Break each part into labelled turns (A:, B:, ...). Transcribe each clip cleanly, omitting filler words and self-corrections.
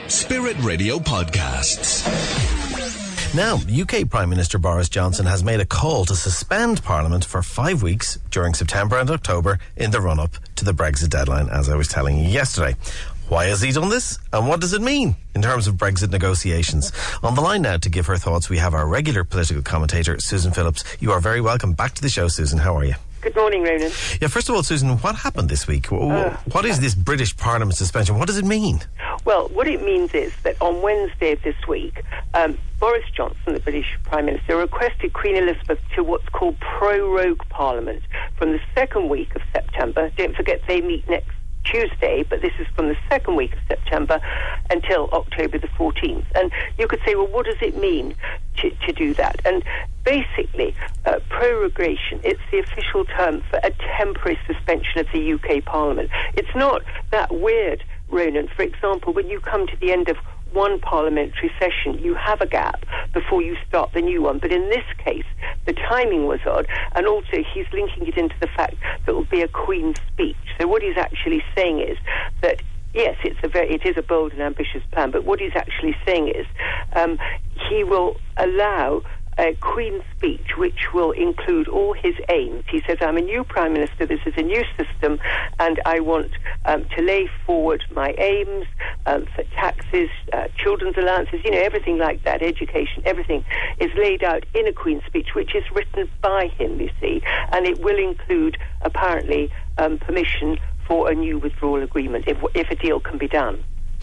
A: Spirit Radio Podcasts.
B: Now, UK Prime Minister Boris Johnson has made a call to suspend Parliament for 5 weeks during September and October in the run-up to the Brexit deadline, as I was telling you yesterday. Why has he done this? And what does it mean in terms of Brexit negotiations? On the line now to give her thoughts, we have our regular political commentator, Susan Phillips. You are very welcome back to the show, Susan. How are you?
C: Good morning, Ronan.
B: Yeah, first of all, Susan, what happened this week? What is this British Parliament suspension? What does it mean?
C: Well, what it means is that on Wednesday of this week, Boris Johnson, the British Prime Minister, requested Queen Elizabeth to what's called prorogue Parliament from the second week of September. Don't forget they meet next Tuesday, but this is from the second week of September until October the 14th. And you could say, well, what does it mean to do that? And basically, prorogation, it's the official term for a temporary suspension of the UK Parliament. It's not that weird, Ronan. For example, when you come to the end of one parliamentary session, you have a gap before you start the new one. But in this case, the timing was odd, and also he's linking it into the fact that it will be a Queen's speech. So what he's actually saying is that, yes, it is a bold and ambitious plan, but what he's actually saying is he will allow a Queen's speech which will include all his aims. He says, I'm a new Prime Minister, this is a new system, and I want to lay forward my aims for taxes, children's allowances, everything like that, education, everything is laid out in a Queen's speech, which is written by him, you see, and it will include, apparently, permission for a new withdrawal agreement, if a deal can be done.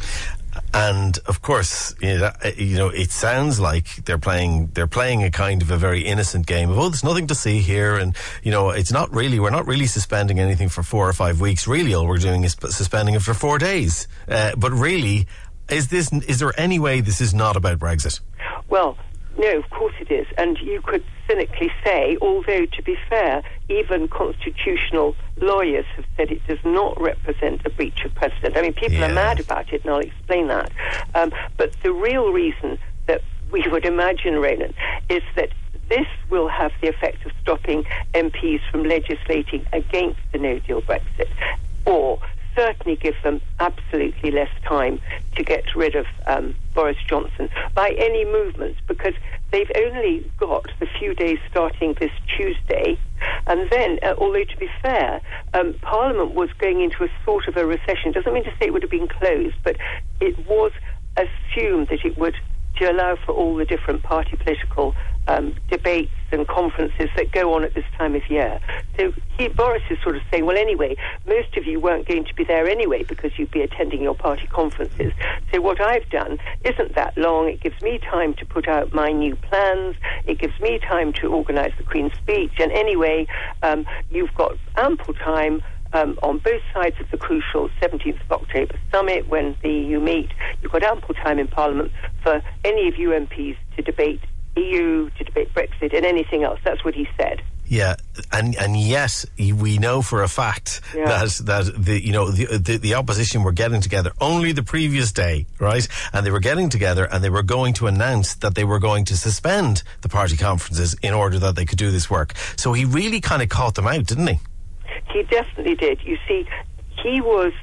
B: And of course, it sounds like they're playing a kind of a very innocent game of, there's nothing to see here, and we're not really suspending anything for 4 or 5 weeks. Really, all we're doing is suspending it for 4 days. But really, is there any way this is not about Brexit?
C: Well, no, of course it is. And you could cynically say, although to be fair, even constitutional lawyers have said it does not represent a breach of precedent. I mean, people are mad about it, and I'll explain that. But the real reason that we would imagine, Ronan, is that this will have the effect of stopping MPs from legislating against the no-deal Brexit, or certainly give them absolutely less time to get rid of Boris Johnson by any movements, because they've only got the few days starting this Tuesday, and then, although to be fair, Parliament was going into a sort of a recession. Doesn't mean to say it would have been closed, but it was assumed that it would, to allow for all the different party political debates and conferences that go on at this time of year. So Boris is sort of saying, well, anyway, most of you weren't going to be there anyway because you'd be attending your party conferences. So what I've done isn't that long. It gives me time to put out my new plans. It gives me time to organise the Queen's speech. And anyway, you've got ample time on both sides of the crucial 17th of October summit when the EU meet. You've got ample time in Parliament for any of you MPs to debate EU, to debate Brexit and anything else. That's what he said.
B: Yeah, and yet we know for a fact that the opposition were getting together only the previous day, right? And they were getting together and they were going to announce that they were going to suspend the party conferences in order that they could do this work. So he really kind of caught them out, didn't he?
C: He definitely did. You see, he was,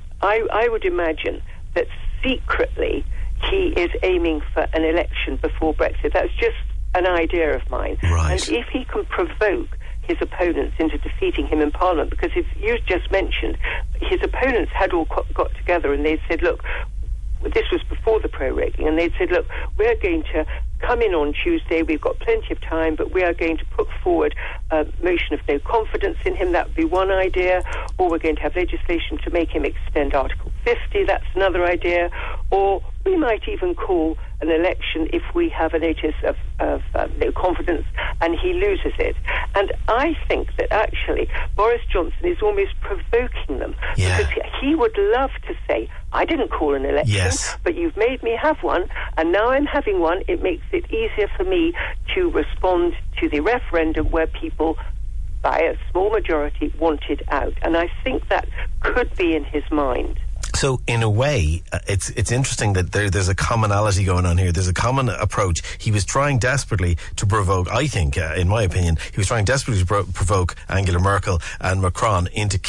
C: I would imagine that secretly he is aiming for an election before Brexit. That's just an idea of mine.
B: Right.
C: And if he can provoke his opponents into defeating him in Parliament, because if you just mentioned, his opponents had all got together and they said, look, this was before the proroguing, and they said, look, we're going to come in on Tuesday, we've got plenty of time, but we are going to put forward a motion of no confidence in him. That would be one idea. Or we're going to have legislation to make him extend Article 50. That's another idea. Or we might even call an election if we have a notice of no confidence and he loses it. And I think that actually Boris Johnson is almost provoking them, because he would love to say, I didn't call an election, but you've made me have one, and now I'm having one. It makes it easier for me to respond to the referendum where people, by a small majority, wanted out. And I think that could be in his mind.
B: So in a way, it's interesting that there's a commonality going on here. There's a common approach. He was trying desperately to provoke, I think, in my opinion, he was trying desperately to provoke Angela Merkel and Macron into,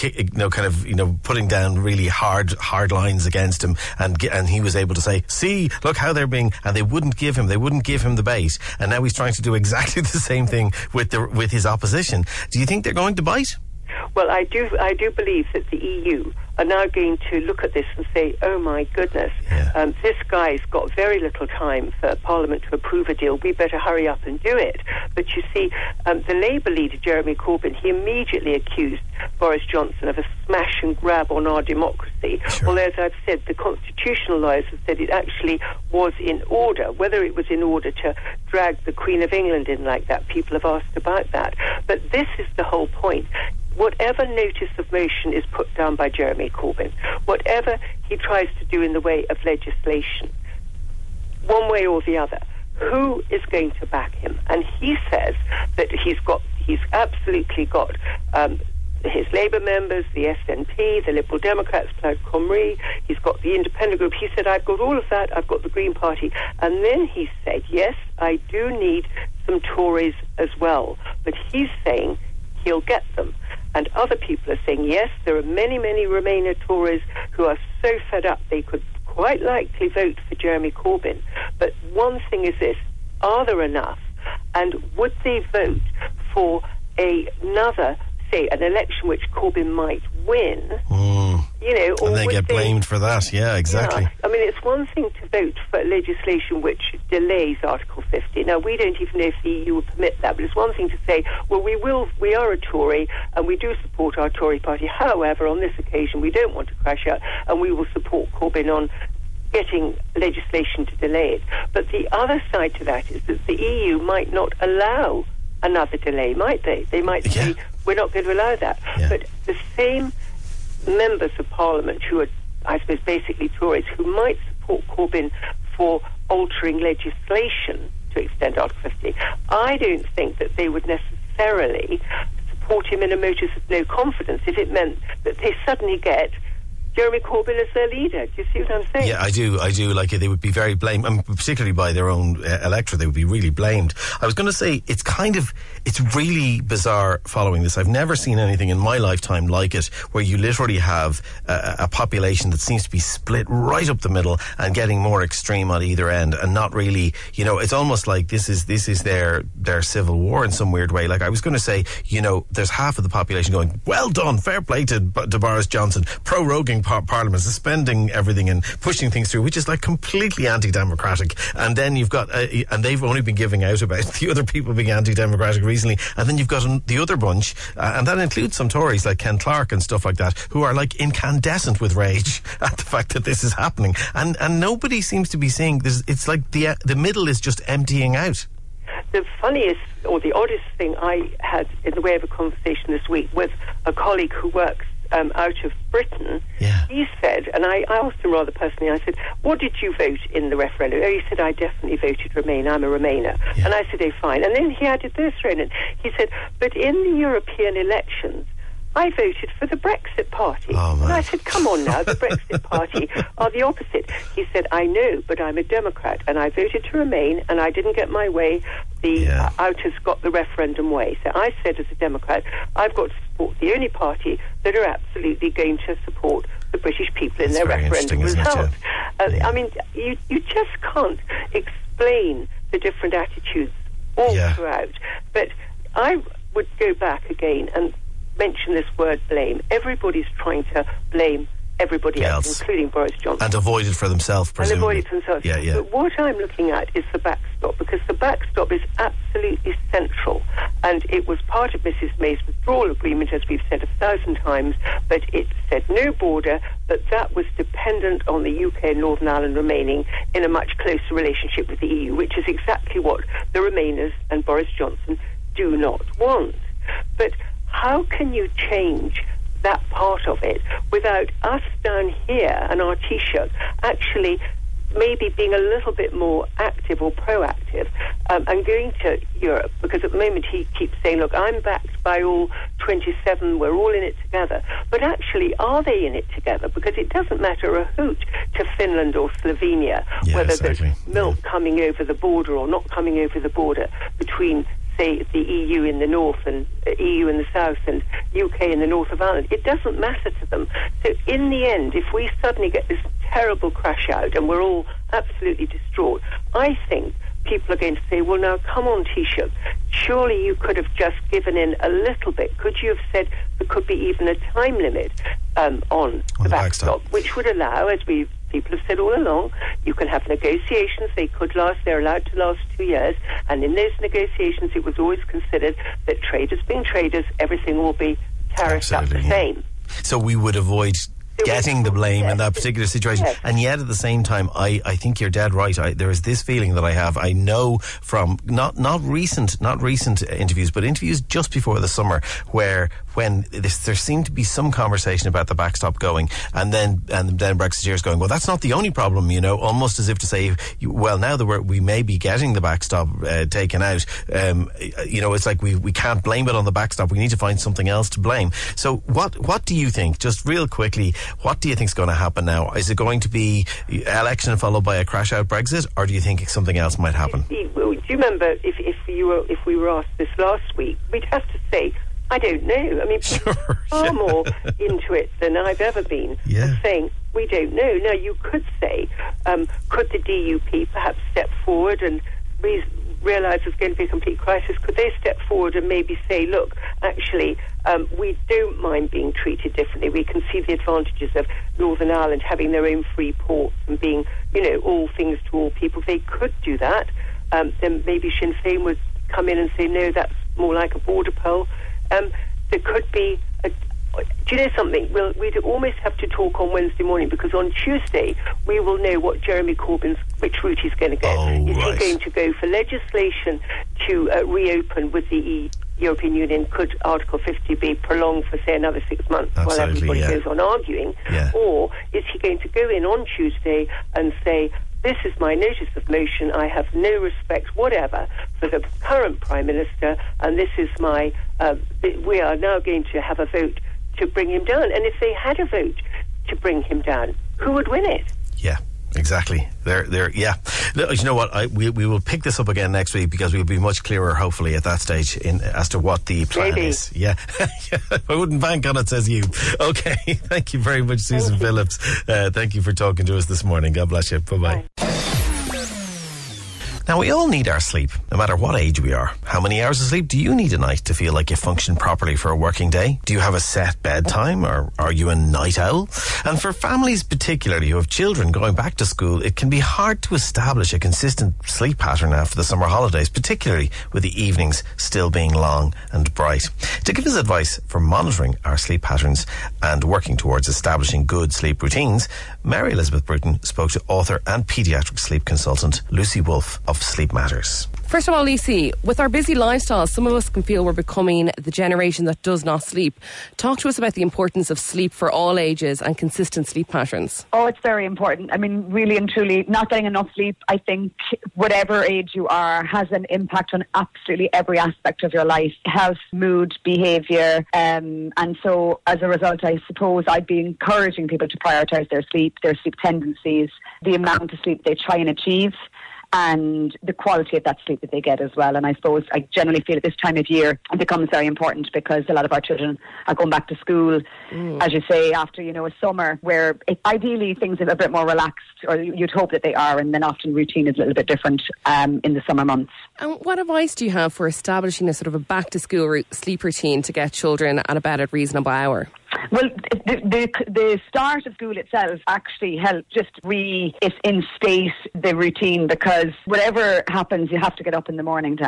B: putting down really hard lines against him, and he was able to say, see, look how they're being, and they wouldn't give him the bait. And now he's trying to do exactly the same thing with his opposition. Do you think they're going to bite?
C: Well, I do believe that the EU are now going to look at this and say, oh my goodness, this guy's got very little time for Parliament to approve a deal. We better hurry up and do it. But you see, the Labour leader, Jeremy Corbyn, he immediately accused Boris Johnson of a smash and grab on our democracy.
B: Sure.
C: Well, as I've said, the constitutional lawyers have said it actually was in order. Whether it was in order to drag the Queen of England in like that, people have asked about that. But this is the whole point. Whatever notice of motion is put down by Jeremy Corbyn, whatever he tries to do in the way of legislation, one way or the other, who is going to back him? And he says that he's absolutely got his Labour members, the SNP, the Liberal Democrats, Plaid Cymru, he's got the independent group. He said, I've got all of that, I've got the Green Party. And then he said, yes, I do need some Tories as well. But he's saying he'll get them. And other people are saying, yes, there are many, many Remainer Tories who are so fed up they could quite likely vote for Jeremy Corbyn. But one thing is this, are there enough? And would they vote for another, say, an election which Corbyn might win? Or
B: and they get blamed for that. Yeah, exactly.
C: Yeah. I mean, it's one thing to vote for legislation which delays Article 50. Now, we don't even know if the EU will permit that, but it's one thing to say, well, we are a Tory and we do support our Tory party. However, on this occasion, we don't want to crash out and we will support Corbyn on getting legislation to delay it. But the other side to that is that the EU might not allow another delay, might they? They might say, we're not going to allow that.
B: Yeah.
C: But the same members of Parliament who are, I suppose, basically Tories, who might support Corbyn for altering legislation to extend Article 50, I don't think that they would necessarily support him in a motus of no confidence if it meant that they suddenly get Jeremy Corbyn as their leader. Do you see what I'm saying?
B: Yeah, I do. Like, they would be very blamed, and particularly by their own electorate, they would be really blamed. I was going to say, it's really bizarre following this. I've never seen anything in my lifetime like it, where you literally have a population that seems to be split right up the middle and getting more extreme on either end, and not really, it's almost like this is their civil war in some weird way. Like, I was going to say, there's half of the population going, well done, fair play to Boris Johnson, proroguing Parliament, suspending everything and pushing things through, which is like completely anti-democratic. And then you've got, and they've only been giving out about the other people being anti-democratic recently. And then you've got the other bunch, and that includes some Tories like Ken Clarke and stuff like that, who are like incandescent with rage at the fact that this is happening. And nobody seems to be seeing this. It's like the middle is just emptying out.
C: The funniest or the oddest thing I had in the way of a conversation this week with a colleague who works out of Britain, he said, and I asked him rather personally, I said, what did you vote in the referendum? Oh, he said, I definitely voted Remain, I'm a Remainer.
B: Yeah.
C: And I said, oh, fine. And then he added this, Ronan. He said, but in the European elections, I voted for the Brexit Party.
B: Oh,
C: and I said, come on now, the Brexit Party are the opposite. He said, I know, but I'm a Democrat, and I voted to Remain, and I didn't get my way. The outers got the referendum way. So I said, as a Democrat, I've got to support the only party that are absolutely going to support the British people in their referendum results. I mean, you just can't explain the different attitudes all throughout. But I would go back again and mention this word blame. Everybody's trying to blame everybody else, including Boris Johnson.
B: And avoid it for themselves, presumably.
C: And avoid it for themselves.
B: Yeah.
C: But what I'm looking at is the backstop, because the backstop is absolutely central. And it was part of Mrs May's withdrawal agreement, as we've said 1,000 times, but it said no border, but that was dependent on the UK and Northern Ireland remaining in a much closer relationship with the EU, which is exactly what the Remainers and Boris Johnson do not want. But how can you change that part of it without us down here and our Taoiseach actually maybe being a little bit more active or proactive and going to Europe, because at the moment he keeps saying, look, I'm backed by all 27, we're all in it together. But actually, are they in it together? Because it doesn't matter a hoot to Finland or Slovenia whether there's milk coming over the border or not coming over the border between, say, the EU in the north and EU in the south and UK in the north of Ireland. It doesn't matter to them. So in the end, if we suddenly get this terrible crash out and we're all absolutely distraught, I think people are going to say, well, now, come on, Taoiseach, surely you could have just given in a little bit. Could you have said there could be even a time limit on the backstop, which would allow, as people have said all along, you can have negotiations. They're allowed to last 2 years, and in those negotiations it was always considered that traders being traders, everything will be tariffed up the same.
B: So we would avoid getting the blame in that particular situation. Yes. And yet at the same time, I think you're dead right. There is this feeling that I have. I know from not recent interviews, but interviews just before the summer, when there seemed to be some conversation about the backstop going, and then Brexiteers going, well, that's not the only problem, almost as if to say, well, now that we may be getting the backstop taken out, it's like we can't blame it on the backstop. We need to find something else to blame. So what do you think, just real quickly, what do you think is going to happen now? Is it going to be election followed by a crash-out Brexit, or do you think something else might happen?
C: Do you remember if we were asked this last week, we'd have to say, I don't know. I mean, people are far more into it than I've ever been, saying, we don't know. Now, you could say, could the DUP perhaps step forward and realise there's going to be a complete crisis? Could they step forward and maybe say, look, actually, we don't mind being treated differently. We can see the advantages of Northern Ireland having their own free ports and being, all things to all people. They could do that. Then maybe Sinn Féin would come in and say, no, that's more like a border poll. There could be do you know something? We'd almost have to talk on Wednesday morning, because on Tuesday we will know what Jeremy Corbyn's, which route he's going to go. Is he going to go for legislation to reopen with the European Union? Could Article 50 be prolonged for, say, another 6 months while everybody goes on arguing? Or is he going to go in on Tuesday and say, this is my notice of motion, I have no respect whatever for the current Prime Minister, and this is my, we are now going to have a vote to bring him down. And if they had a vote to bring him down, who would win it?
B: Yeah. Exactly. Yeah. You know what? We will pick this up again next week, because we'll be much clearer, hopefully, at that stage as to what the plan is. Yeah. I wouldn't bank on it, says you. Okay. Thank you very much, Susan Phillips. Thank you for talking to us this morning. God bless you. Bye-bye. Now, we all need our sleep, no matter what age we are. How many hours of sleep do you need a night to feel like you function properly for a working day? Do you have a set bedtime, or are you a night owl? And for families particularly who have children going back to school, it can be hard to establish a consistent sleep pattern after the summer holidays, particularly with the evenings still being long and bright. To give us advice for monitoring our sleep patterns and working towards establishing good sleep routines, Mary Elizabeth Bruton spoke to author and paediatric sleep consultant Lucy Wolfe of Sleep Matters.
D: First of all, Lucy, with our busy lifestyles, some of us can feel we're becoming the generation that does not sleep. Talk to us about the importance of sleep for all ages and consistent sleep patterns.
E: Oh, it's very important. I mean, really and truly, not getting enough sleep, I think, whatever age you are, has an impact on absolutely every aspect of your life. Health, mood, behaviour. And so, as a result, I suppose I'd be encouraging people to prioritise their sleep tendencies, the amount of sleep they try and achieve, and the quality of that sleep that they get as well. And I suppose I generally feel at this time of year it becomes very important, because a lot of our children are going back to school, as you say, after, a summer where ideally things are a bit more relaxed, or you'd hope that they are, and then often routine is a little bit different in the summer months.
D: And what advice do you have for establishing a sort of a back-to-school sleep routine to get children at a bed at reasonable hour?
E: Well, the start of school itself actually helped just reinstate the routine, because whatever happens, you have to get up in the morning time.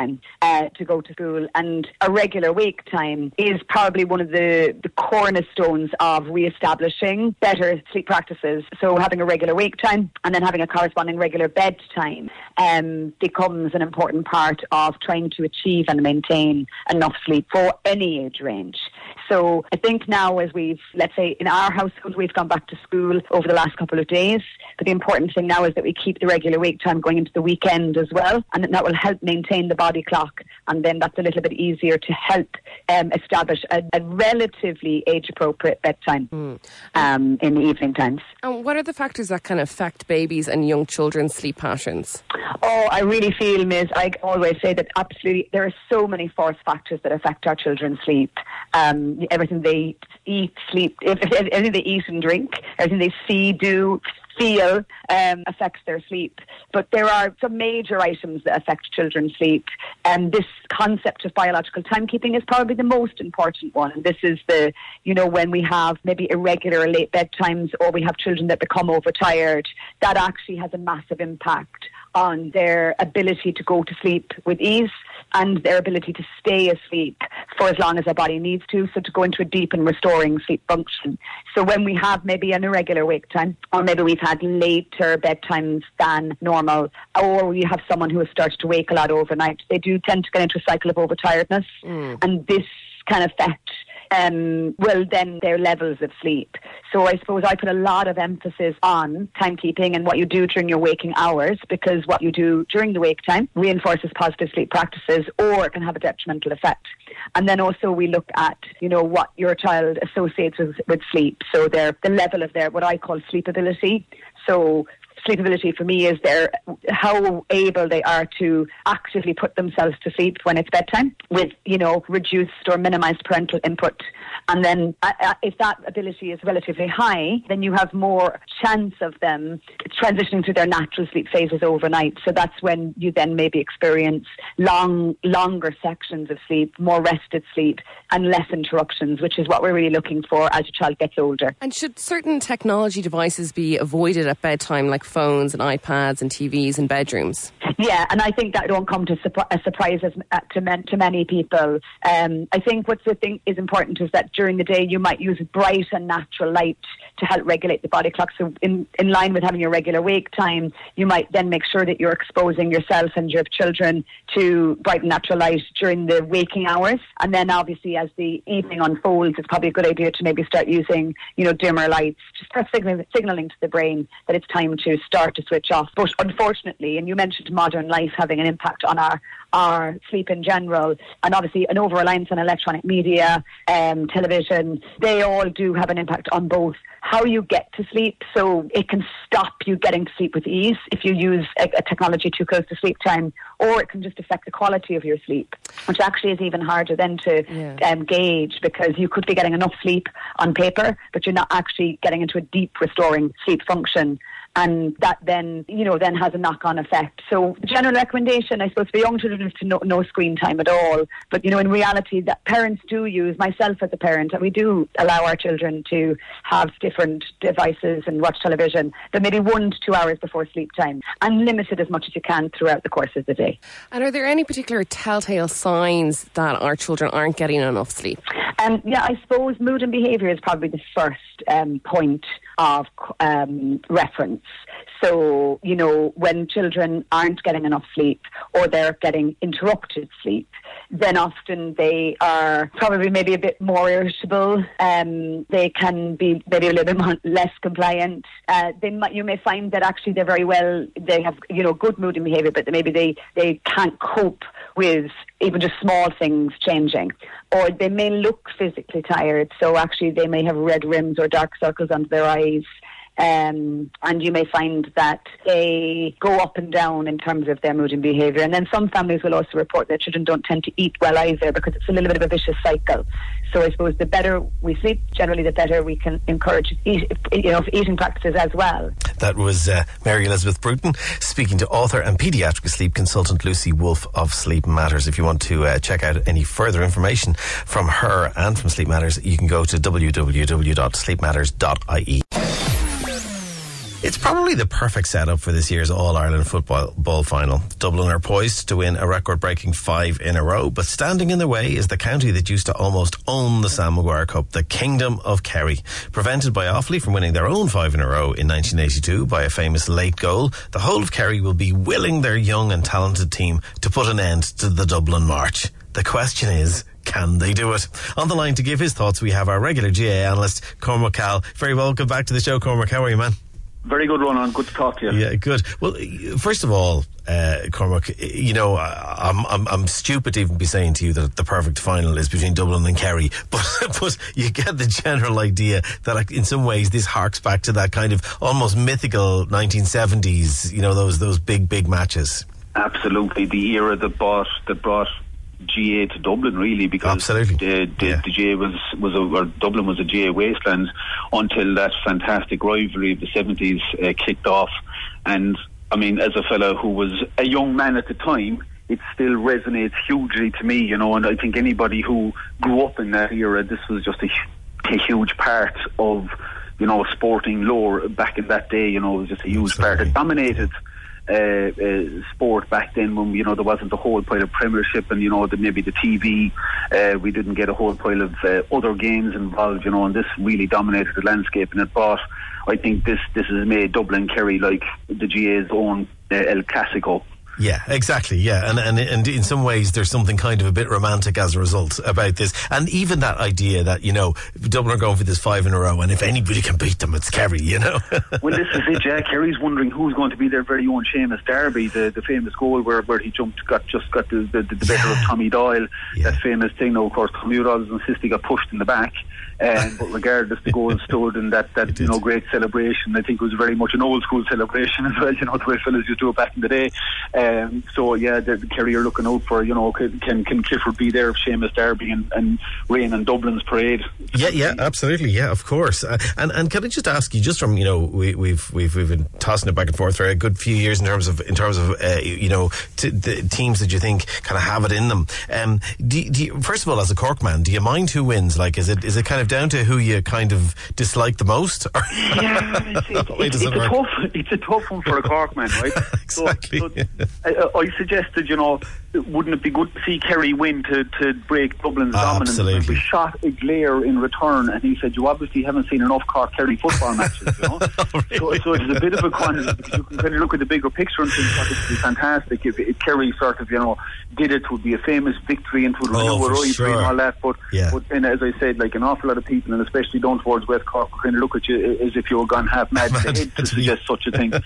E: to go to school. And a regular wake time is probably one of the cornerstones of re-establishing better sleep practices. So having a regular wake time and then having a corresponding regular bedtime becomes an important part of trying to achieve and maintain enough sleep for any age range. So I think now, as let's say in our household, we've gone back to school over the last couple of days, but the important thing now is that we keep the regular wake time going into the weekend as well, and that will help maintain the body clock, and then that's a little bit easier to help establish a relatively age-appropriate bedtime in the evening times.
D: And what are the factors that can affect babies and young children's sleep patterns?
E: Oh, I really feel, Ms. I always say that absolutely there are so many force factors that affect our children's sleep. Everything they eat, sleep, everything they eat and drink, everything they see, do, feel affects their sleep. But there are some major items that affect children's sleep. And this concept of biological timekeeping is probably the most important one. And this is when we have maybe irregular late bedtimes, or we have children that become overtired, that actually has a massive impact on their ability to go to sleep with ease and their ability to stay asleep for as long as their body needs to, so to go into a deep and restoring sleep function. So when we have maybe an irregular wake time, or maybe we've had later bedtimes than normal, or we have someone who has started to wake a lot overnight, they do tend to get into a cycle of overtiredness, and this can affect then their levels of sleep. So I suppose I put a lot of emphasis on timekeeping and what you do during your waking hours, because what you do during the wake time reinforces positive sleep practices, or it can have a detrimental effect. And then also we look at, what your child associates with sleep. So the level of their, what I call sleepability. So sleepability for me is how able they are to actively put themselves to sleep when it's bedtime with, reduced or minimized parental input. And then if that ability is relatively high, then you have more chance of them transitioning to their natural sleep phases overnight. So that's when you then maybe experience longer sections of sleep, more rested sleep, and less interruptions, which is what we're really looking for as your child gets older.
D: And should certain technology devices be avoided at bedtime, like phones and iPads and TVs in bedrooms?
E: Yeah, and I think that don't come to a surprise to many people. I think what's the thing is important is that during the day you might use bright and natural light to help regulate the body clock. So in line with having your regular wake time, you might then make sure that you're exposing yourself and your children to bright and natural light during the waking hours. And then obviously as the evening unfolds, it's probably a good idea to maybe start using, dimmer lights, just start signaling to the brain that it's time to start to switch off. But unfortunately, and you mentioned modern life having an impact on our sleep in general, and obviously an over-reliance on electronic media, television, they all do have an impact on both how you get to sleep. So it can stop you getting to sleep with ease if you use a technology too close to sleep time, or it can just affect the quality of your sleep, which actually is even harder then to gauge, because you could be getting enough sleep on paper, but you're not actually getting into a deep restoring sleep function. And that then, then has a knock-on effect. So the general recommendation, I suppose, for young children is to no screen time at all. But, in reality, that parents do use, myself as a parent, and we do allow our children to have different devices and watch television, but maybe 1 to 2 hours before sleep time, and limit it as much as you can throughout the course of the day. And
D: are there any particular telltale signs that our children aren't getting enough sleep?
E: I suppose mood and behaviour is probably the first point of reference. So, when children aren't getting enough sleep, or they're getting interrupted sleep, then often they are probably maybe a bit more irritable. They can be maybe a little bit less compliant. You may find that actually they have, good mood and behaviour, but maybe they can't cope with even just small things changing. Or they may look physically tired, so actually they may have red rims or dark circles under their eyes. And you may find that they go up and down in terms of their mood and behaviour. And then some families will also report that children don't tend to eat well either, because it's a little bit of a vicious cycle. So I suppose the better we sleep, generally the better we can encourage eating practices as well.
B: That was Mary Elizabeth Bruton speaking to author and paediatric sleep consultant Lucy Wolfe of Sleep Matters. If you want to check out any further information from her and from Sleep Matters, you can go to www.sleepmatters.ie. It's probably the perfect setup for this year's All-Ireland Football Final. Dublin are poised to win a record-breaking 5 in a row, but standing in their way is the county that used to almost own the Sam Maguire Cup, the Kingdom of Kerry. Prevented by Offaly from winning their own 5 in a row in 1982 by a famous late goal, the whole of Kerry will be willing their young and talented team to put an end to the Dublin March. The question is, can they do it? On the line to give his thoughts, we have our regular GAA analyst, Cormac Call. Very welcome back to the show, Cormac. How are you, man?
F: Very good, Ronan. Good to talk to you.
B: Yeah, good. Well, first of all, Cormac, you know, I'm stupid to even be saying to you that the perfect final is between Dublin and Kerry, but you get the general idea that in some ways this harks back to that kind of almost mythical 1970s, you know, those big matches.
F: Absolutely, the era that brought GA to Dublin, really, because
B: absolutely.
F: The GA or Dublin was a GA wasteland until that fantastic rivalry of the 70s kicked off. And I mean, as a fellow who was a young man at the time, it still resonates hugely to me, you know. And I think anybody who grew up in that era, this was just a huge part of, you know, sporting lore back in that day. You know, it was just a huge part. It dominated sport back then, when, you know, there wasn't a whole pile of Premiership and, you know, maybe the TV, we didn't get a whole pile of other games involved, you know, and this really dominated the landscape. And it brought, I think this has made Dublin Kerry like the GA's own El Clasico.
B: Yeah, exactly. Yeah, and in some ways there's something kind of a bit romantic as a result about this, and even that idea that, you know, Dublin are going for this 5 in a row, and if anybody can beat them, it's Kerry, you know.
F: Well, this is it. Yeah, Kerry's wondering who's going to be their very own Seamus Darby, the famous goal where he got the better of Tommy Doyle. Yeah. That famous thing. Now, of course, Tommy Doyle insisted he got pushed in the back. But regardless, the goal stood, and that you know, great celebration. I think it was very much an old school celebration as well, you know, the way fellas used to do it back in the day. So yeah, the Kerry are looking out for, you know, can Clifford be there if Seamus Darby and rain on Dublin's parade?
B: Yeah, absolutely, yeah, of course. And can I just ask you, just from, you know, we've been tossing it back and forth for a good few years in terms of you know, the teams that you think kind of have it in them. Do you, first of all, as a Cork man, do you mind who wins? Like, is it kind of down to who you kind of dislike the most?
F: Yeah, it's a tough one for a Cork man, right?
B: Exactly.
F: So, I suggested, you know, wouldn't it be good to see Kerry win to break Dublin's dominance?
B: Absolutely.
F: We shot a glare in return, and he said, you obviously haven't seen enough Cork-Kerry football matches, you know. Really? So it's a bit of a quantity, because you can kind of look at the bigger picture and think that it would be fantastic if Kerry sort of, you know, did it. Would be a famous victory and would renew a rivalry and all that. But then, as I said, like, an awful lot of people, and especially down towards West Cork, kind of look at you as if you were gone half mad in the head to suggest such a thing.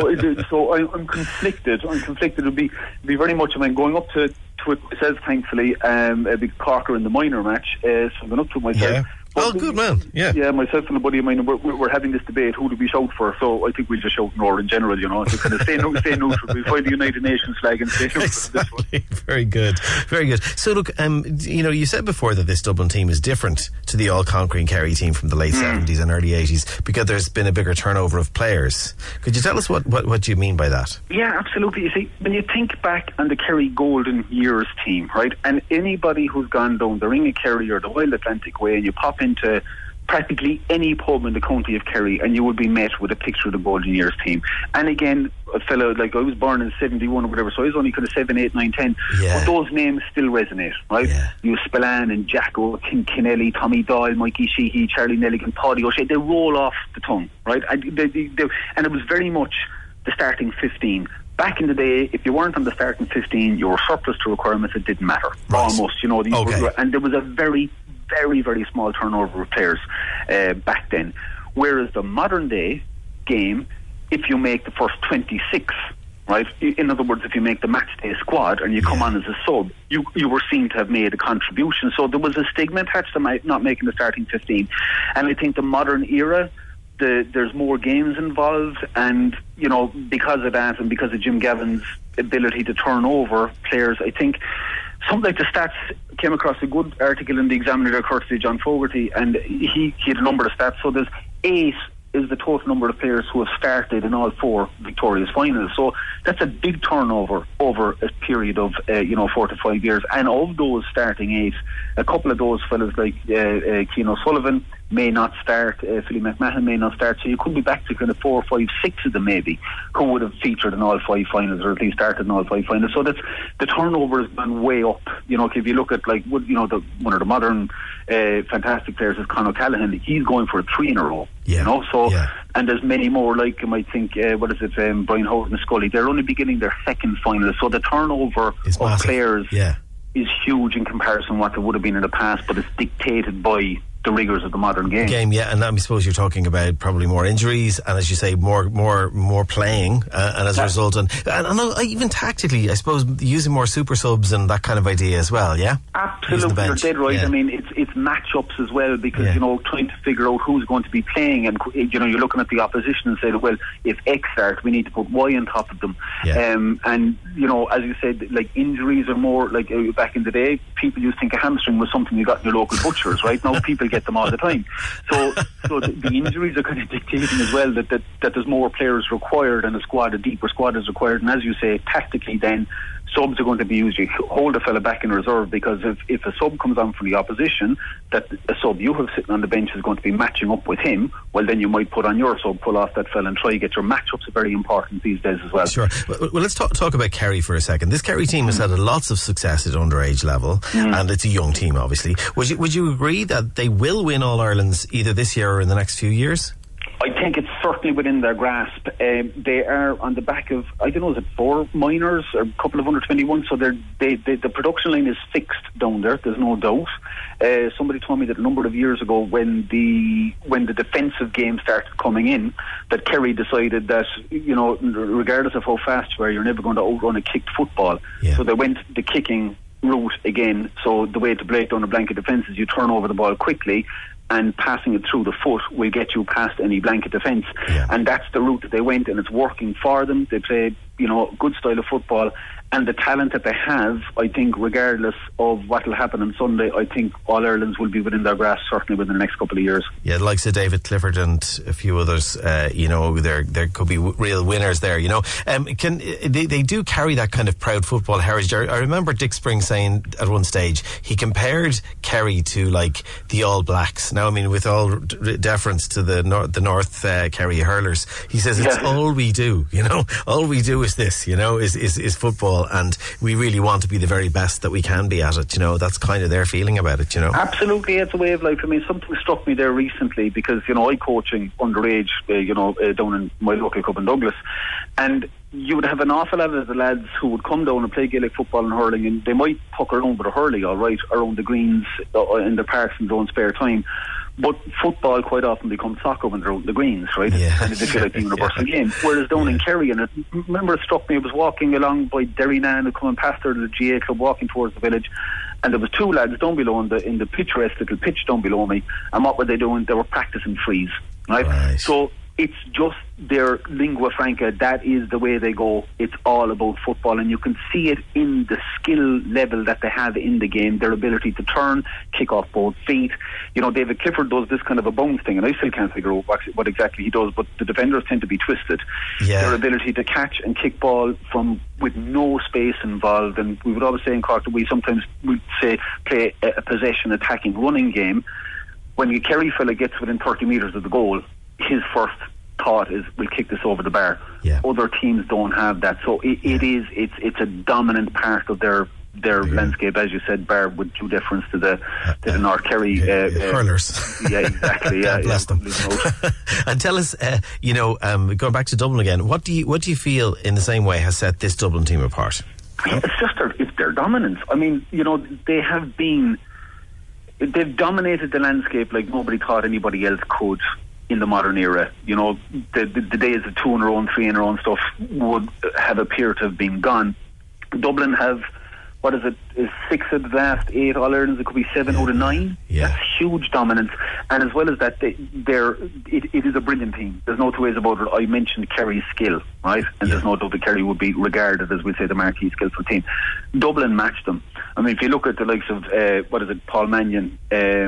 F: So I'm conflicted. It'll be very much, I mean, going up to it myself, thankfully, a big Corker in the minor match, so I'm going up to it myself.
B: Yeah. Oh, good man. Yeah,
F: myself and a buddy of mine, we're having this debate, who do we shout for? So I think we'll just shout Nor in general, you know, to kind of stay neutral. We'll find the United Nations flag and stay neutral.
B: Exactly. Very good. So look, you know, you said before that this Dublin team is different to the all-conquering Kerry team from the late 70s and early 80s because there's been a bigger turnover of players. Could you tell us what you mean by that?
F: Yeah, absolutely. You see, when you think back on the Kerry Golden Years team, right, and anybody who's gone down the Ring of Kerry or the Wild Atlantic Way, and you pop into practically any pub in the county of Kerry and you would be met with a picture of the Golden Years team. And again, a fellow, like, I was born in 71 or whatever, so I was only kind of 7, 8, 9, 10. But those names still resonate, right? Yeah. You Spillane and Jacko, Tim Kennelly, Tommy Doyle, Mikey Sheehy, Charlie Nelligan, Paddy O'Shea, they roll off the tongue, right? And it was very much the starting 15. Back in the day, if you weren't on the starting 15, you were surplus to requirements. It didn't matter. Right. Almost, you know. And there was a very, very, very small turnover of players back then. Whereas the modern day game, if you make the first 26, right? In other words, if you make the match day squad and you come on as a sub, you were seen to have made a contribution. So there was a stigma attached to not making the starting 15. And I think the modern era, there's more games involved, and, you know, because of that and because of Jim Gavin's ability to turn over players, I think something like the stats came across a good article in the Examiner, courtesy John Fogarty, and he had a number of stats. So there's 8 is the total number of players who have started in all 4 victorious finals. So that's a big turnover over a period of 4 to 5 years. And of those starting 8, a couple of those fellas like Keane O'Sullivan, may not start, Philly McMahon may not start, so you could be back to kind of 4, 5, 6 of them maybe who would have featured in all 5 finals, or at least started in all 5 finals. So that's, the turnover has gone way up. You know, if you look at, like, you know, one of the modern fantastic players is Conor Callaghan. He's going for a 3 in a row.
B: Yeah.
F: You know, so
B: Yeah.
F: and there's many more like him. I think Brian Howard and Scully. They're only beginning their 2nd final, so the turnover
B: It's
F: of
B: massive.
F: players
B: Yeah.
F: is huge in comparison to what there would have been in the past, but it's dictated by the rigours of the modern game.
B: Yeah, and I suppose you're talking about probably more injuries, and as you say, more playing, and as a result, and even tactically, I suppose using more super subs and that kind of idea as well. Yeah,
F: Absolutely, you're dead right.
B: Yeah.
F: I mean, it's matchups as well, because
B: Yeah.
F: you know, trying to figure out who's going to be playing, and you know, you're looking at the opposition and saying, well, if X starts, we need to put Y on top of them.
B: Yeah.
F: And you know, as you said, like, injuries are more like back in the day, people used to think a hamstring was something you got in your local butchers. Right now, people get them all the time. So the injuries are kind of dictating as well that there's more players required, and a deeper squad is required. And as you say, tactically, then subs are going to be used. You hold a fella back in reserve, because if a sub comes on from the opposition, that a sub you have sitting on the bench is going to be matching up with him, well, then you might put on your sub, pull off that fella, and try to get your matchups are very important these days as well.
B: Sure. Well, let's talk about Kerry for a second. This Kerry team has had lots of success at underage level, and it's a young team, obviously. Would you agree that they will win All Irelands either this year or in the next few years?
F: I think it's certainly within their grasp. They are on the back of, I don't know, is it 4 minors or a couple of under 21? So the production line is fixed down there. There's no doubt. Somebody told me that a number of years ago, when the defensive game started coming in, that Kerry decided that, you know, regardless of how fast you are, you're never going to outrun a kicked football.
B: Yeah.
F: So they went the kicking route again. So the way to break down a blanket defence is you turn over the ball quickly, and passing it through the foot will get you past any blanket defence.
B: Yeah.
F: And that's the route that they went, and it's working for them. They play, you know, good style of football, and the talent that they have, I think, regardless of what will happen on Sunday, I think All Irelands will be within their grasp, certainly within the next couple of years.
B: Yeah, the likes of David Clifford and a few others, you know, there could be real winners there, you know. They do carry that kind of proud football heritage. I remember Dick Spring saying at one stage, he compared Kerry to, like, the All Blacks. Now, I mean, with all deference to the North Kerry hurlers, he says it's all we do, you know. All we do is this, you know, is football, and we really want to be the very best that we can be at it, you know. That's kind of their feeling about it, you know.
F: Absolutely, it's a way of life. I mean, something struck me there recently, because, you know, I coaching underage, down in my local club in Douglas, and you would have an awful lot of the lads who would come down and play Gaelic football and hurling, and they might puck around with a hurley, all right, around the greens in the parks in their own spare time. But football quite often becomes soccer when they're out in the greens, right?
B: Yeah.
F: And they feel like the universal game. Whereas down in Kerry, and remember, it struck me, I was walking along by Derrynan, coming past there to the GA club, walking towards the village, and there was 2 lads down below in the picturesque little pitch down below me, and what were they doing? They were practicing freeze, right? So it's just their lingua franca. That is the way they go. It's all about football, and you can see it in the skill level that they have in the game, their ability to turn, kick off both feet. You know, David Clifford does this kind of a bounce thing, and I still can't figure out what exactly he does, but the defenders tend to be twisted.
B: Yeah.
F: Their ability to catch and kick ball with no space involved, and we would always say in Cork that we sometimes would say play a possession, attacking, running game. When the Kerry fella gets within 30 metres of the goal, his first thought is, we'll kick this over the bar.
B: Yeah.
F: Other teams don't have that, so it's a dominant part of their landscape, as you said, bar with due deference to the North Kerry
B: hurlers.
F: Yeah, exactly.
B: God bless them. And tell us, going back to Dublin again, what do you feel in the same way has set this Dublin team apart?
F: It's just their dominance. I mean, you know, they've dominated the landscape like nobody thought anybody else could in the modern era. You know, the days of 2 in a row and 3 in a row and stuff would have appeared to have been gone. Dublin have, what is it, 6 of the last 8 All-Irelands, it could be 7 out of 9.
B: Yeah.
F: That's huge dominance. And as well as that, it is a brilliant team. There's no two ways about it. I mentioned Kerry's skill, right? And there's no doubt that Kerry would be regarded, as we say, the marquee skillful team. Dublin matched them. I mean, if you look at the likes of, Paul Mannion,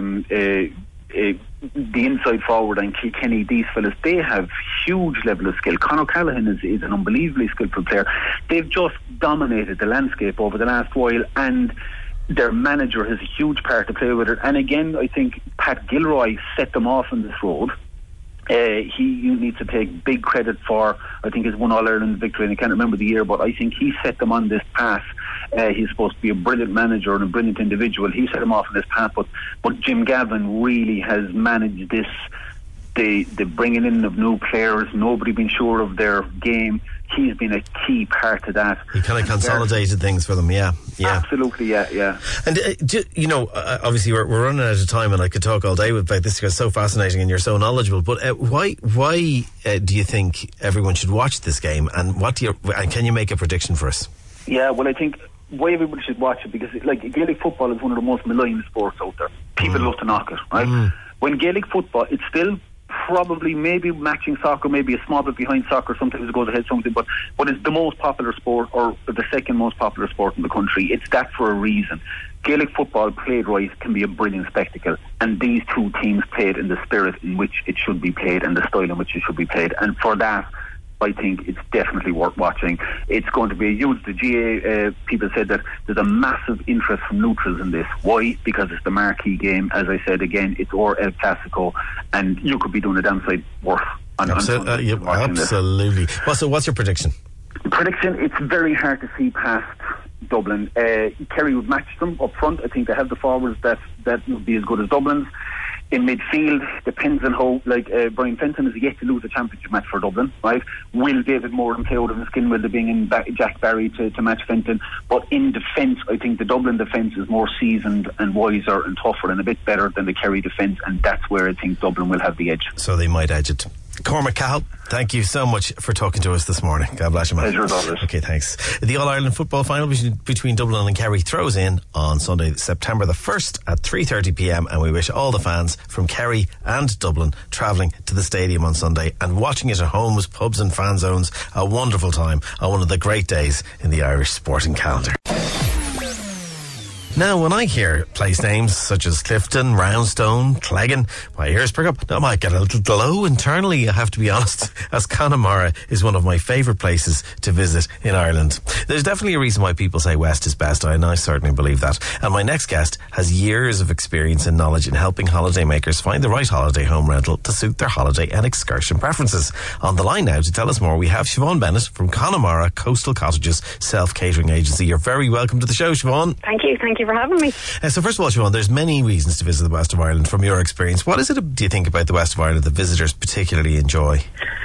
F: the inside forward and Kilkenny, these fellas, they have huge level of skill. Conor Callaghan is an unbelievably skillful player. They've just dominated the landscape over the last while, and their manager has a huge part to play with it. And again, I think Pat Gilroy set them off on this road. He needs to take big credit for, I think, his one All-Ireland victory, and I can't remember the year, but I think he set them on this path. He's supposed to be a brilliant manager and a brilliant individual. He set them off on this path, but Jim Gavin really has managed this, the bringing in of new players, nobody being sure of their game. He's been a key part of that.
B: He kind of consolidated things for them, yeah.
F: Absolutely, yeah.
B: And, obviously we're running out of time, and I could talk all day about this because it's so fascinating and you're so knowledgeable, but why do you think everyone should watch this game, and can you make a prediction for us?
F: Yeah, well, I think why everybody should watch it, because Gaelic football is one of the most maligned sports out there. People love to knock it, right? When Gaelic football, it's still probably maybe matching soccer, maybe a small bit behind soccer, sometimes it goes ahead something, but it's the most popular sport, or the second most popular sport in the country. It's that for a reason. Gaelic football played right can be a brilliant spectacle, and these two teams played in the spirit in which it should be played and the style in which it should be played, and for that I think it's definitely worth watching. It's going to be a huge... The GA people said that there's a massive interest from neutrals in this. Why? Because it's the marquee game. As I said again, it's El Clasico, and you could be doing a damn sight worth on
B: absolutely. So what's your prediction?
F: Prediction, it's very hard to see past Dublin. Kerry would match them up front. I think they have the forwards that would be as good as Dublin's. In midfield, depends on how, Brian Fenton is yet to lose a championship match for Dublin, right? Will David Moran play out of his skin? Will they bring in Jack Barry to match Fenton? But in defence, I think the Dublin defence is more seasoned and wiser and tougher and a bit better than the Kerry defence, and that's where I think Dublin will have the edge.
B: So they might edge it. Cormac Cahill, thank you so much for talking to us this morning. God bless you, man.
F: Pleasure as always.
B: Okay, thanks. The All-Ireland football final between Dublin and Kerry throws in on Sunday, September the 1st at 3:30pm, and we wish all the fans from Kerry and Dublin travelling to the stadium on Sunday and watching it at homes, pubs and fan zones a wonderful time on one of the great days in the Irish sporting calendar. Now, when I hear place names such as Clifton, Roundstone, Cleggan, my ears perk up. I might get a little glow internally, I have to be honest, as Connemara is one of my favourite places to visit in Ireland. There's definitely a reason why people say West is best, and I certainly believe that. And my next guest has years of experience and knowledge in helping holidaymakers find the right holiday home rental to suit their holiday and excursion preferences. On the line now to tell us more, we have Siobhan Bennett from Connemara Coastal Cottages Self-Catering Agency. You're very welcome to the show, Siobhan.
G: Thank you for having me.
B: So first of all, Siobhan, there's many reasons to visit the West of Ireland from your experience. What is it, do you think, about the West of Ireland that visitors particularly enjoy?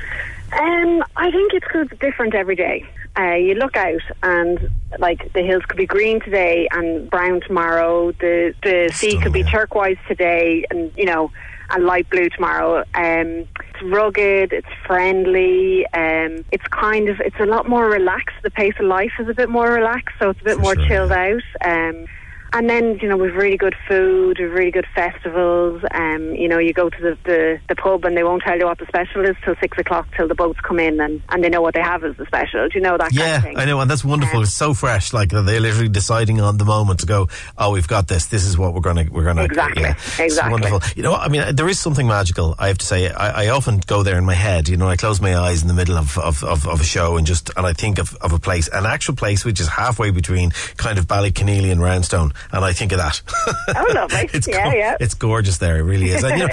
G: I think it's because it's different every day. You look out and the hills could be green today and brown tomorrow. The sea could be turquoise today and and light blue tomorrow. It's rugged, it's friendly, it's a lot more relaxed. The pace of life is a bit more relaxed, so it's a bit more chilled out. And then, we've really good food, we've really good festivals. You go to the pub and they won't tell you what the special is till 6 o'clock till the boats come in and they know what they have as the special. Do you know that kind of thing? Yeah, I know, and that's wonderful. It's so fresh, they're literally deciding on the moment to go, oh, we've got this is what we're gonna Exactly.
B: Yeah, exactly. Wonderful. There is something magical, I have to say. I often go there in my head, I close my eyes in the middle of a show and I think of a place, an actual place which is halfway between kind of Ballyconneely and Roundstone. And I think of that. Oh, lovely. It's gorgeous there. It really is. And,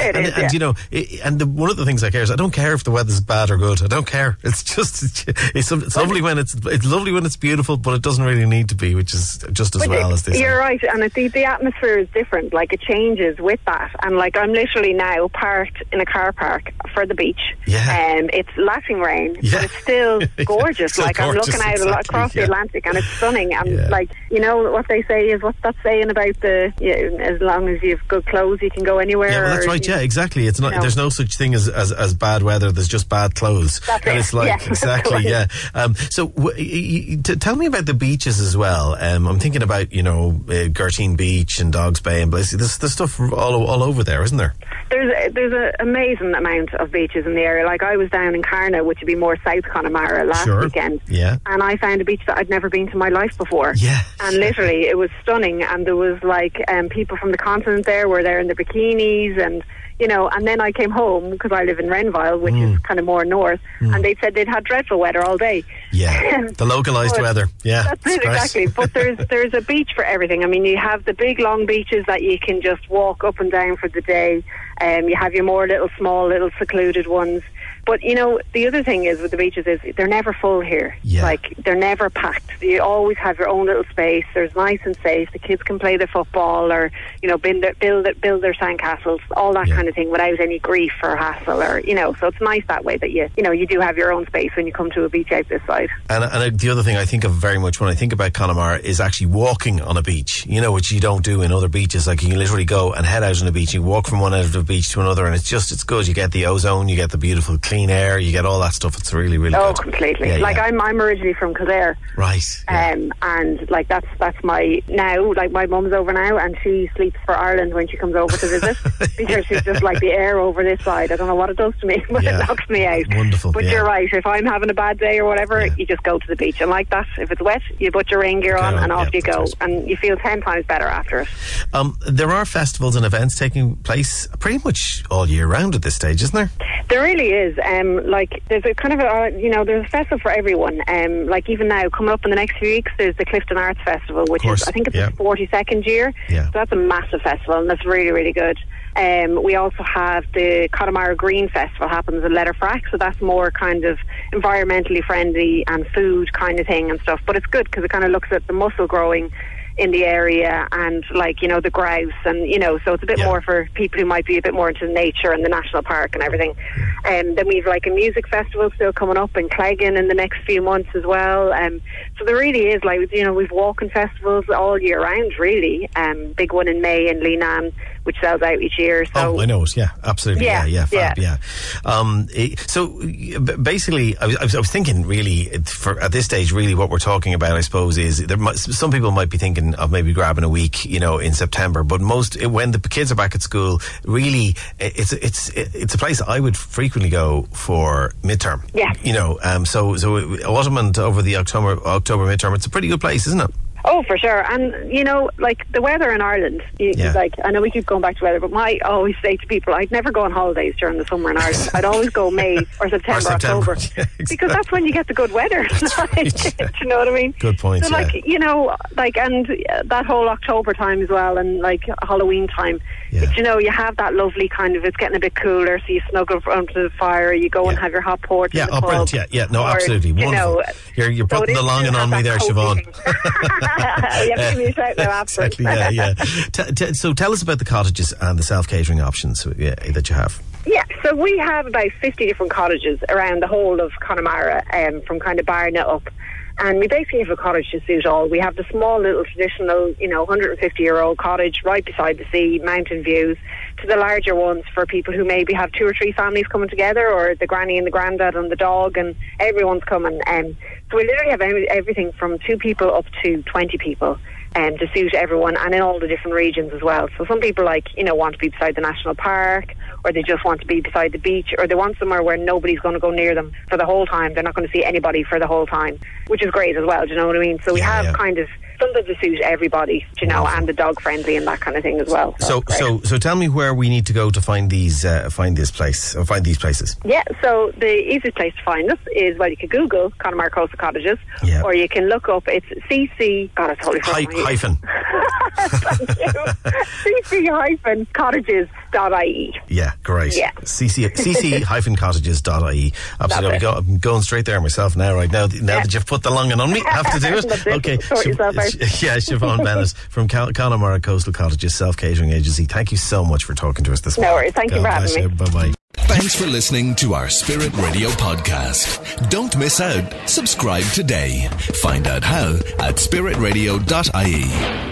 B: one of the things I care is I don't care if the weather's bad or good. I don't care. It's just it's lovely when it's lovely when it's beautiful, but it doesn't really need to be, which is just as well as this. You're right, and the atmosphere is different. It changes with that. And I'm literally now parked in a car park for the beach. Yeah. It's lashing rain, but it's still gorgeous. I'm looking out across the Atlantic, and it's stunning. And what they say is what's that saying about as long as you've good clothes you can go anywhere. Yeah, well, that's right. Yeah, exactly. It's not. There's no such thing as bad weather. There's just bad clothes. That's and it's exactly. Yeah. So tell me about the beaches as well. I'm thinking about Gertine Beach and Dogs Bay and Blissey. There's stuff all over there, isn't there? There's an amazing amount of beaches in the area. I was down in Carna, which would be more South Connemara last weekend. Yeah. And I found a beach that I'd never been to in my life before. Yeah. And literally, it was stunning. And there was people from the continent there were there in their bikinis, and
G: you know, and then I came home because I live in Renville, which is kind of more north, and they said they'd had dreadful weather all day.
B: Yeah, the localised weather. Yeah,
G: that's it, exactly. But there's a beach for everything. I mean, you have the big long beaches that you can just walk up and down for the day. You have your more small little secluded ones. But, you know, the other thing is with the beaches is they're never full here.
B: Yeah.
G: Like, they're never packed. You always have your own little space. There's nice and safe. The kids can play their football or, you know, build their sandcastles, all that kind of thing without any grief or hassle or, you know, so it's nice that way that you do have your own space when you come to a beach out this side.
B: And the other thing I think of very much when I think about Connemara is actually walking on a beach, you know, which you don't do in other beaches. Like, you can literally go and head out on a beach, you walk from one end of the beach to another, and it's good. You get the ozone, you get the beautiful clean air, you get all that stuff. It's really, really good.
G: Oh, completely.
B: Yeah,
G: like, I'm originally from Kildare.
B: Right. Yeah.
G: And like that's my now, like my mum's over now and she sleeps for Ireland when she comes over to visit because she's just like the air over this side. I don't know what it does to me, but it knocks me out.
B: Wonderful.
G: But you're right, if I'm having a bad day or whatever, you just go to the beach. And like that, if it's wet, you put your rain gear on and off you go. Right. And you feel 10 times better after it.
B: There are festivals and events taking place pretty much all year round at this stage, isn't there?
G: There really is. Like, there's a kind of there's a festival for everyone. Like, even now, coming up in the next few weeks, there's the Clifton Arts Festival, which is, I think it's its 42nd year. Yeah. So that's a massive festival, and that's really, really good. We also have the Connemara Green Festival happens in Letterfrack, so that's more kind of environmentally friendly and food kind of thing and stuff. But it's good because it kind of looks at the mussel growing in the area and, like, you know, the grouse and, you know, so it's a bit more for people who might be a bit more into nature and the national park and everything. And then we've like a music festival still coming up in Cleggan in the next few months as well. So there really is, like, you know, we've walking festivals all year round, really. Big one in May in Leenane, which sells out each year. So
B: I know it. Yeah, absolutely. Yeah, fab, yeah. So basically, I was thinking, really, at this stage, really, what we're talking about, I suppose, is some people might be thinking of maybe grabbing a week, you know, in September. But when the kids are back at school, really, it's a place I would frequently go for midterm. Yeah. You know, so autumn and over the October midterm, it's a pretty good place, isn't it?
G: Oh, for sure. And, you know, like, the weather in Ireland, like, I know we keep going back to weather, but I always say to people, I'd never go on holidays during the summer in Ireland. I'd always go May or September. October. Yeah, exactly. Because that's when you get the good weather. Right, do you know what I mean?
B: Good point,
G: so, like, you know, like, and that whole October time as well, and, like, Halloween time, you know, you have that lovely kind of, it's getting a bit cooler, so you snuggle onto the fire, you go and have your hot porch in the pub.
B: No, absolutely. Wonderful.
G: You know,
B: you're putting the longing on me there, Siobhan.
G: You have to give me a shout now afterwards.
B: Exactly, so tell us about the cottages and the self-catering options that you have.
G: Yeah, so we have about 50 different cottages around the whole of Connemara, from kind of Barna up. And we basically have a cottage to suit all. We have the small little traditional, you know, 150-year-old cottage right beside the sea, mountain views, to the larger ones for people who maybe have 2 or 3 families coming together, or the granny and the granddad and the dog, and everyone's coming. So we literally have everything from 2 people up to 20 people. To suit everyone, and in all the different regions as well. So some people, like, you know, want to be beside the national park, or they just want to be beside the beach, or they want somewhere where nobody's going to go near them for the whole time. They're not going to see anybody for the whole time, which is great as well. Do you know what I mean? So we have kind of something to suit everybody, you know, and the dog friendly and that kind of thing as well.
B: So tell me where we need to go to find these places. Yeah,
G: so the easiest place to find us is, well, you can Google Connemara Coastal Cottages, or you can look up, it's CC, God, I totally forgot.
B: Hyphen.
G: CC-cottages.ie.
B: Yeah, great. Yeah. CC-cottages.ie. Absolutely. I'm going straight there myself now, right? Now that you've put the longing on me, I have to do it. Okay.
G: Sort yourself out.
B: Yeah, Siobhan Bennett from Connemara Coastal Cottages Self-Catering Agency. Thank you so much for talking to us this morning.
G: No worries. Thank you for having me.
B: Bye-bye.
A: Thanks for listening to our Spirit Radio podcast. Don't miss out. Subscribe today. Find out how at spiritradio.ie.